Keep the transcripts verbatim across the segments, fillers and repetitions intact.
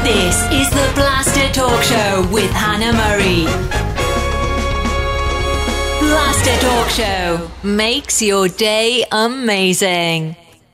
This is the Blaster Talk Show with Hannah Murray. Blaster Talk Show makes your day amazing.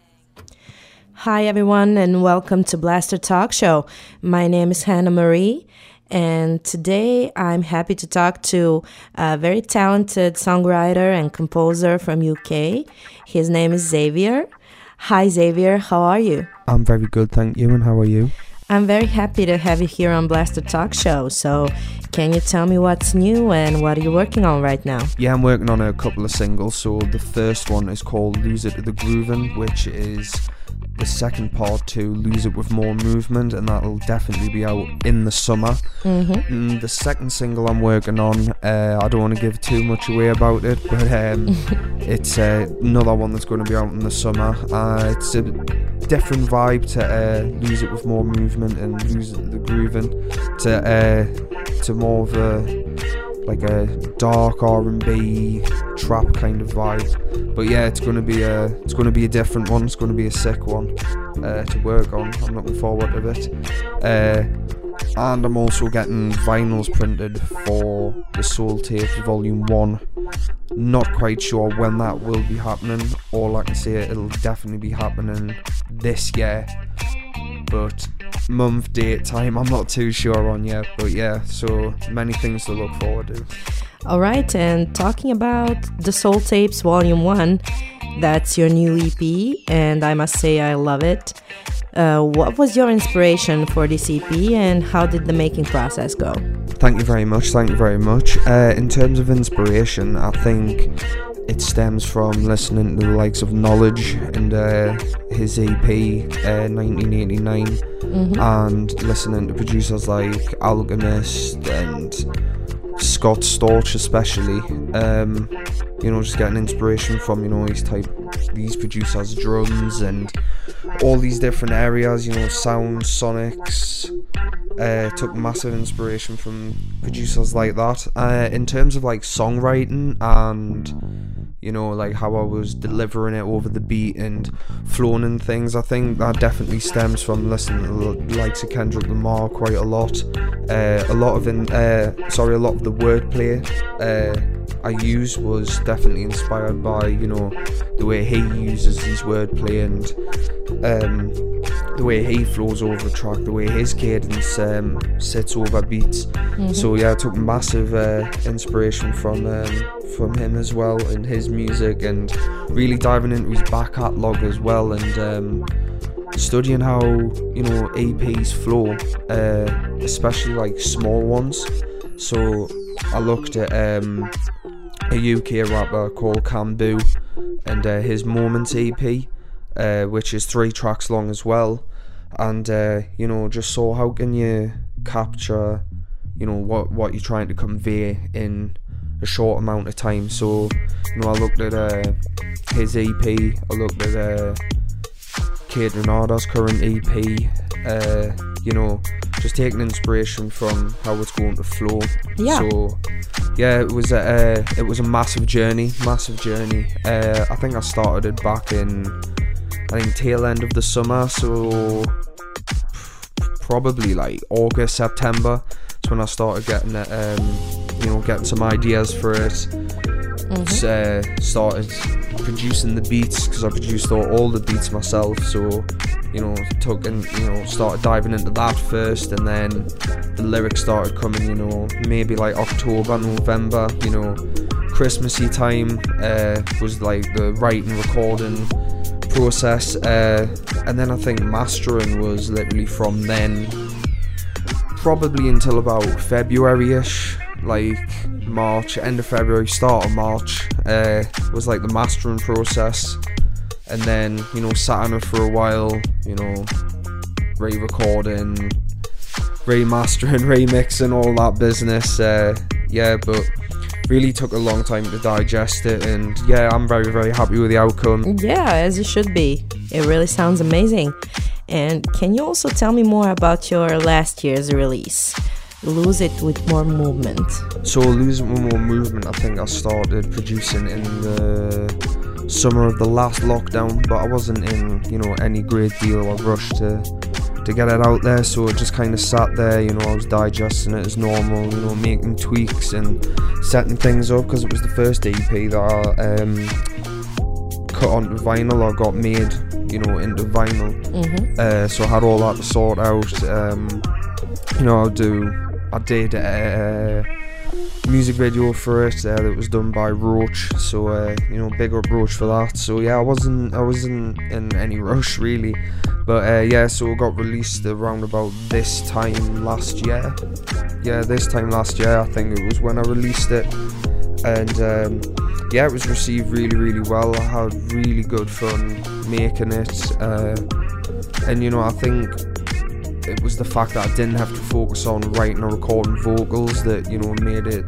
Hi everyone and welcome to Blaster Talk Show. My name is Hannah Marie and today I'm happy to talk to a very talented songwriter and composer from U K. His name is Xavier. Hi Xavier, how are you? I'm very good, thank you, and how are you? I'm very happy to have you here on Blaster Talk Show. So can you tell me what's new and what are you working on right now? Yeah, I'm working on a couple of singles. So the first one is called Lose It to the Groovin', which is the second part to Lose It with More Movement, and that'll definitely be out in the summer. Mm-hmm. And the second single I'm working on, uh, I don't want to give too much away about it, but um, it's uh, another one that's going to be out in the summer. Uh, it's a different vibe to uh, Lose It with More Movement and Lose It to the Groovin', to uh, to more of a like a dark R and B trap kind of vibe. But yeah, it's gonna be a it's gonna be a different one. It's gonna be a sick one uh, to work on. I'm looking forward to it. Uh, and I'm also getting vinyls printed for the Soul Tapes Volume One. Not quite sure when that will be happening. All I can say, it'll definitely be happening this year. But month, date, time, I'm not too sure on yet. But yeah, so many things to look forward to. Alright, and talking about the Soul Tapes Volume one, that's your new E P, and I must say I love it. Uh, what was your inspiration for this E P, and how did the making process go? Thank you very much, thank you very much. Uh, in terms of inspiration, I think it stems from listening to the likes of Knowledge and uh, his E P, uh, nineteen eighty-nine, mm-hmm. and listening to producers like Alchemist and Scott Storch especially. Um, you know, just getting inspiration from, you know, these type, these producers' drums and all these different areas, you know, sound, sonics. Uh, took massive inspiration from producers like that. Uh, in terms of like songwriting and, you know, like how I was delivering it over the beat and flowing and things, I think that definitely stems from listening to the likes of Kendrick Lamar quite a lot. Uh, a lot of in, uh, sorry, a lot of the wordplay uh, I used was definitely inspired by, you know, the way he uses his wordplay and um, the way he flows over a track, the way his cadence um, sits over beats. Mm-hmm. So yeah, I took massive uh, inspiration from um, from him as well and his music, and really diving into his back catalogue as well, and um, studying how, you know, E Ps flow, uh, especially like small ones. So I looked at um, a U K rapper called Cambu and uh, his Moments E P, uh, which is three tracks long as well, and uh, you know, just saw how can you capture, you know, what what you're trying to convey in a short amount of time. So, you know, I looked at uh, his E P, I looked at uh, Kate Renata's current E P, uh, you know, just taking inspiration from how it's going to flow. Yeah. So yeah, it was a uh, it was a massive journey, massive journey. Uh, I think I started it back in, I think, tail end of the summer, so probably like August, September. That's when I started getting it, um, you know, getting some ideas for it. Mm-hmm. Uh, started producing the beats, because I produced all, all the beats myself. So, you know, took and you know started diving into that first, and then the lyrics started coming. You know, maybe like October, November. You know, Christmassy time uh, was like the writing, recording process, uh, and then I think mastering was literally from then, probably until about February-ish, like March, end of February, start of March, uh, was like the mastering process. And then, you know, sat on it for a while, you know, re-recording, remastering, remixing, all that business. Uh, yeah, but really took a long time to digest it, and yeah, I'm very, very happy with the outcome. Yeah, as it should be. It really sounds amazing. And can you also tell me more about your last year's release, Lose It with More Movement? So Lose It with More Movement, I think I started producing in the summer of the last lockdown, but I wasn't in, you know, any great deal of rush to to get it out there. So it just kind of sat there, you know, I was digesting it as normal, you know, making tweaks and setting things up, because it was the first E P that I um, cut onto vinyl or got made, you know, into vinyl. Mm-hmm. Uh, so I had all that to sort out. Um, you know, I'll do, I did a music video for it uh, that was done by Roach. So uh, you know, big up Roach for that. So yeah, I wasn't, I wasn't in any rush really. But uh, yeah, so it got released around about this time last year. Yeah, this time last year, I think it was when I released it. And um, yeah, it was received really, really well. I had really good fun making it. Uh, and you know, I think it was the fact that I didn't have to focus on writing or recording vocals that, you know, made it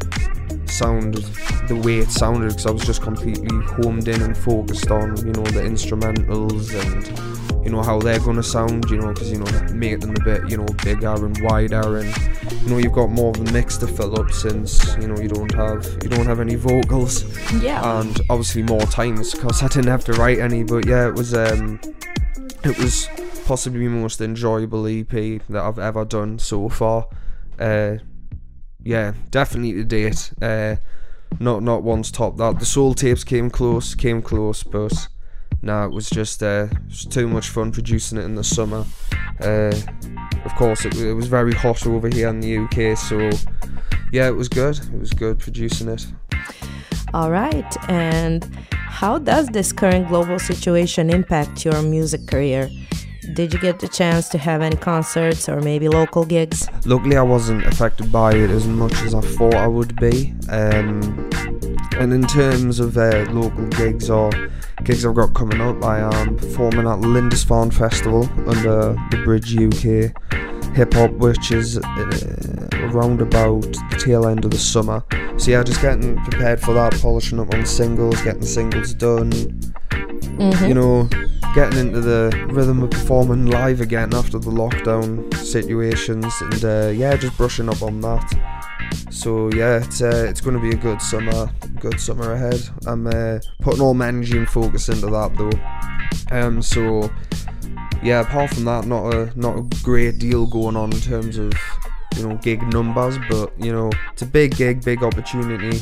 sound the way it sounded, because I was just completely homed in and focused on, you know, the instrumentals and, you know, how they're going to sound, you know, because, you know, make them a bit, you know, bigger and wider, and, you know, you've got more of a mix to fill up since, you know, you don't have, you don't have any vocals. Yeah. And obviously more times, because I didn't have to write any, but yeah, it was, um, it was possibly the most enjoyable E P that I've ever done so far. Uh, yeah, definitely to date. Uh, not not once topped that. The Soul Tapes came close, came close, but nah, it was just uh, it was too much fun producing it in the summer. Uh, of course, it, it was very hot over here in the U K, so yeah, it was good. It was good producing it. All right, and how does this current global situation impact your music career? Did you get the chance to have any concerts or maybe local gigs? Luckily, I wasn't affected by it as much as I thought I would be. Um, and in terms of uh, local gigs or gigs I've got coming up, I am performing at Lindisfarne Festival under the Bridge U K Hip Hop, which is uh, around about the tail end of the summer. So yeah, just getting prepared for that, polishing up on singles, getting the singles done. Mm-hmm. You know, getting into the rhythm of performing live again after the lockdown situations, and uh, yeah, just brushing up on that. So yeah, it's uh, it's going to be a good summer, good summer ahead. I'm uh, putting all my energy and focus into that though. Um, so yeah, apart from that, not a not a great deal going on in terms of, you know, gig numbers, but you know, it's a big gig, big opportunity.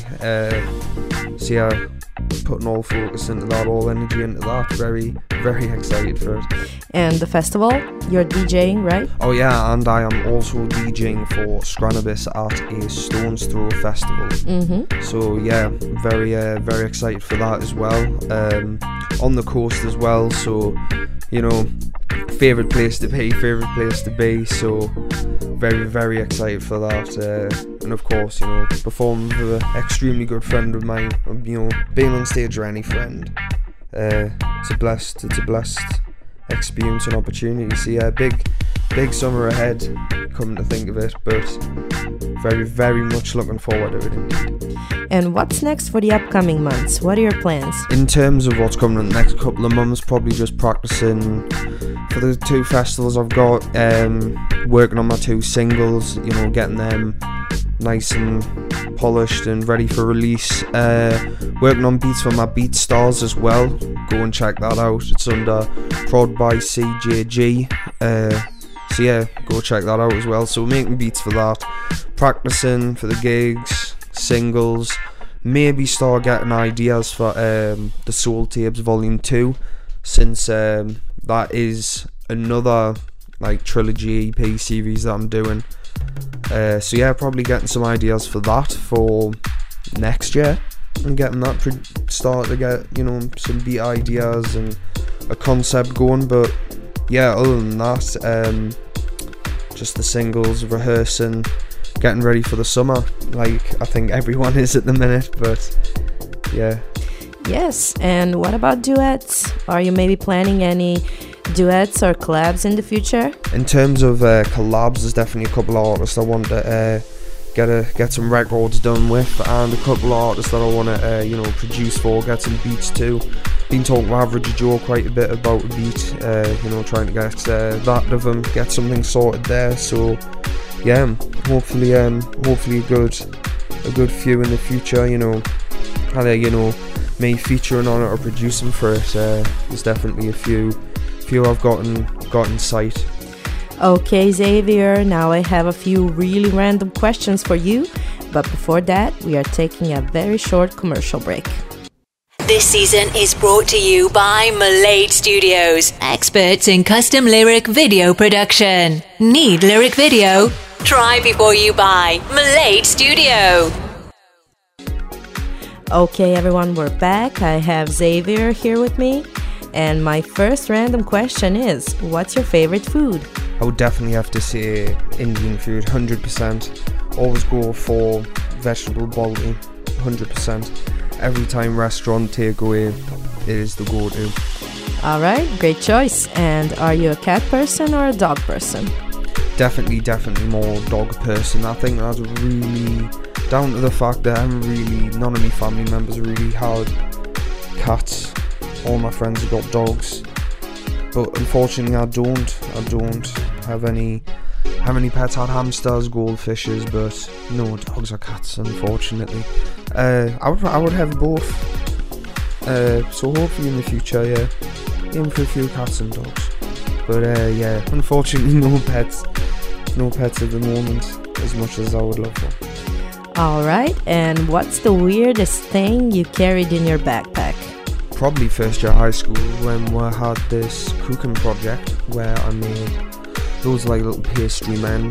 Uh, so yeah, putting all focus into that, all energy into that. Very, very excited for it. And the festival, you're DJing, right? Oh yeah, and I am also DJing for Scranabis at a Stones Throw festival. Mm-hmm. So yeah, very, uh, very excited for that as well. Um, on the coast as well, so you know, favourite place to be, favourite place to be. So very, very excited for that. Uh, and of course, you know, performing with an extremely good friend of mine. You know, being on stage with any friend, uh, it's a blessed, it's a blessed experience and opportunity. So yeah, big, big summer ahead, come to think of it, but very, very much looking forward to it indeed. And what's next for the upcoming months? What are your plans? In terms of what's coming in the next couple of months, probably just practicing for the two festivals I've got, um, working on my two singles, you know, getting them nice and polished and ready for release. Uh, working on beats for my Beat Stars as well. Go and check that out. It's under Prod by C J G. Uh, so yeah, go check that out as well. So making beats for that, practicing for the gigs, singles, maybe start getting ideas for um, the Soul Tapes Volume two, since um, that is another like trilogy E P series that I'm doing. Uh, so yeah, probably getting some ideas for that for next year, and getting that pre- start to get, you know, some beat ideas and a concept going. But yeah, other than that, um, just the singles, rehearsing, getting ready for the summer, like I think everyone is at the minute. But yeah. Yes, and what about duets? Are you maybe planning any duets or collabs in the future? In terms of uh, collabs, there's definitely a couple of artists I want to uh, get a get some records done with, and a couple of artists that I want to uh, you know, produce for, get some beats too. Been talking to Average Joe quite a bit about a beat, uh, you know, trying to get uh, that of them, get something sorted there. So yeah, hopefully, um, hopefully a good a good few in the future. You know, either, you know, me featuring on it or producing for it. Uh, there's definitely a few. few I've got in, got in sight. Okay, Xavier, now I have a few really random questions for you, but before that, we are taking a very short commercial break. This season is brought to you by Malade Studios, experts in custom lyric video production. Need lyric video? Try before you buy. Malade Studio. Okay, everyone, we're back. I have Xavier here with me. And my first random question is, what's your favorite food? I would definitely have to say Indian food, one hundred percent. Always go for vegetable balti, one hundred percent. Every time restaurant takeaway, it is the go-to. All right, great choice. And are you a cat person or a dog person? Definitely, definitely more dog person. I think that's really down to the fact that I'm really, none of my family members really had cats. All my friends have got dogs, but unfortunately I don't. I don't have any have any pets. I had hamsters, goldfishes, but no dogs or cats, unfortunately. Uh, I would I would have both. Uh, so hopefully in the future, yeah, aim for a few cats and dogs. But uh, yeah, unfortunately no pets, no pets at the moment, as much as I would love for. All right, and what's the weirdest thing you carried in your backpack? Probably first year high school when we had this cooking project where I made loads of like little pastry men.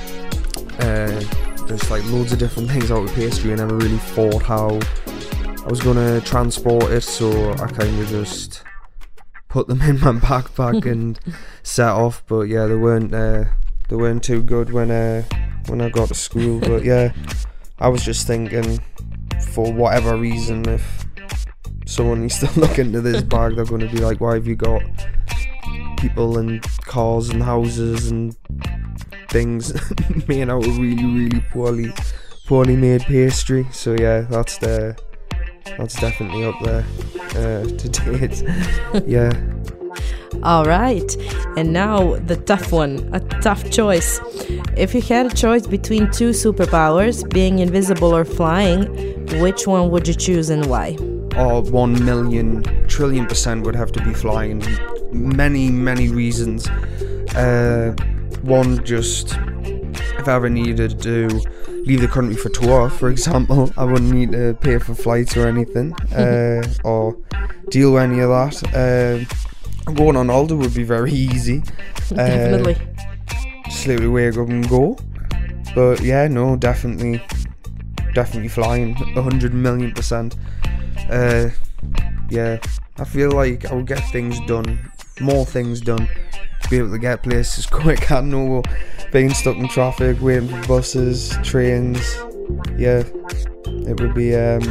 Uh, there's like loads of different things out of pastry, and I never really thought how I was gonna transport it, so I kind of just put them in my backpack and set off. But yeah, they weren't uh, they weren't too good when uh, when I got to school. But yeah, I was just thinking, for whatever reason, if someone needs to look into this bag, they're going to be like, why have you got people and cars and houses and things made out of really, really poorly poorly made pastry? So yeah, that's the that's definitely up there uh, to date. Yeah. All right, and now the tough one, a tough choice. If you had a choice between two superpowers, being invisible or flying, which one would you choose and why? Oh, one million trillion percent would have to be flying. Many, many reasons. Uh, one, just if I ever needed to leave the country for tour, for example, I wouldn't need to pay for flights or anything, uh, or deal with any of that. Uh, going on holiday would be very easy. Definitely. Uh, just literally wake up and go. But yeah, no, definitely, definitely flying, a hundred million percent. Uh, yeah, I feel like I would get things done, more things done, be able to get places quick. I know being stuck in traffic, waiting for buses, trains. Yeah, it would be, um,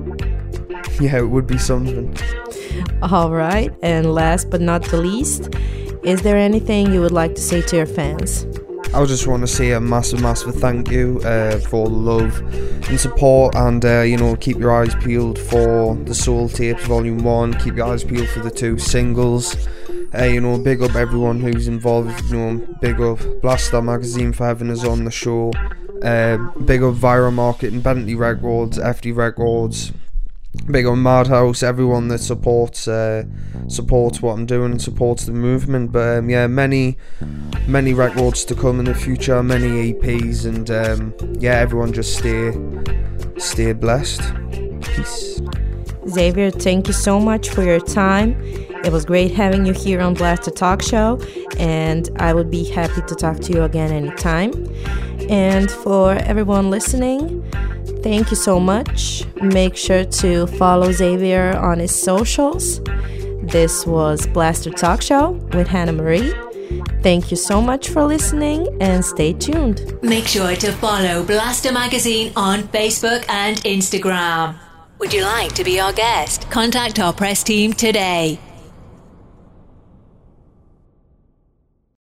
yeah, it would be something. All right, and last but not the least, is there anything you would like to say to your fans? I just want to say a massive, massive thank you uh, for the love and support, and uh, you know, keep your eyes peeled for the Soul Tapes Volume One. Keep your eyes peeled for the two singles. Uh, you know, big up everyone who's involved. You know, big up Blaster Magazine for having us on the show. Uh, big up Vira Marketing, Bentley Records, F D Records. Big up Madhouse, everyone that supports uh, supports what I'm doing and supports the movement. But um, yeah, many many records to come in the future, many E Ps, and um, yeah, everyone just stay stay blessed. Peace. Xavier, thank you so much for your time. It was great having you here on Blaster Talk Show, and I would be happy to talk to you again anytime. And for everyone listening, thank you so much. Make sure to follow Xavier on his socials. This was Blaster Talk Show with Hannah Marie. Thank you so much for listening, and stay tuned. Make sure to follow Blaster Magazine on Facebook and Instagram. Would you like to be our guest? Contact our press team today.